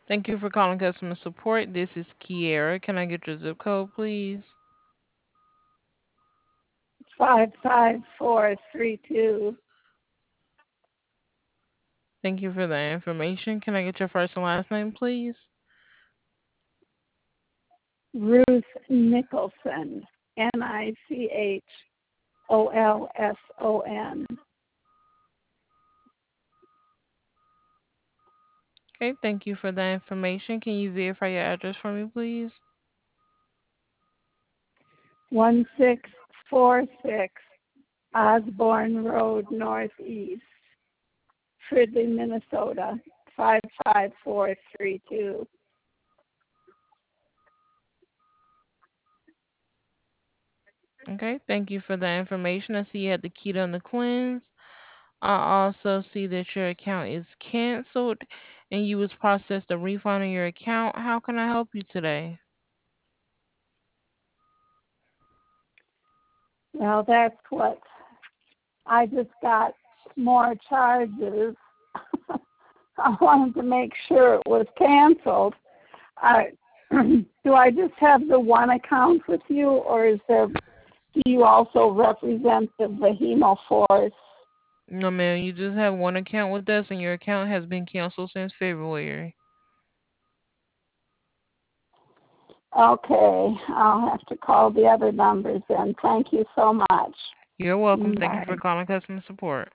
Thank you for calling customer support. This is Kiera. Can I get your zip code, please? 55432. Thank you for that information. Can I get your first and last name, please? Ruth Nicholson. Nicolson. Okay, thank you for that information. Can you verify your address for me, please? 1646 Osborne Road Northeast, Fridley, Minnesota 55432. Okay, thank you for that information. I see you had the keto and the cleanse. I also see that your account is canceled and you was processed a refund on your account. How can I help you today? Well, that's what I just got more charges. I wanted to make sure it was canceled. I, do I just have the one account with you, or do you also represent the Vehemo Force? No, ma'am, you just have one account with us and your account has been canceled since February. Okay, I'll have to call the other numbers then. Thank you so much. You're welcome. Thank you Bye. for calling customer support.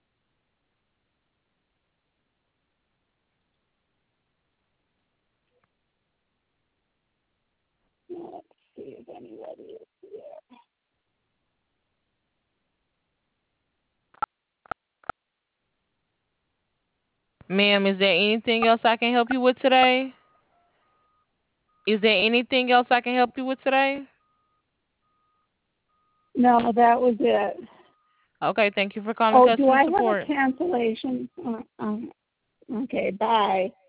Let's see if anybody is here. Ma'am, is there anything else I can help you with today? Is there anything else I can help you with today? No, that was it. Okay, thank you for calling Oh, do customer I have a support. cancellation? Okay, bye.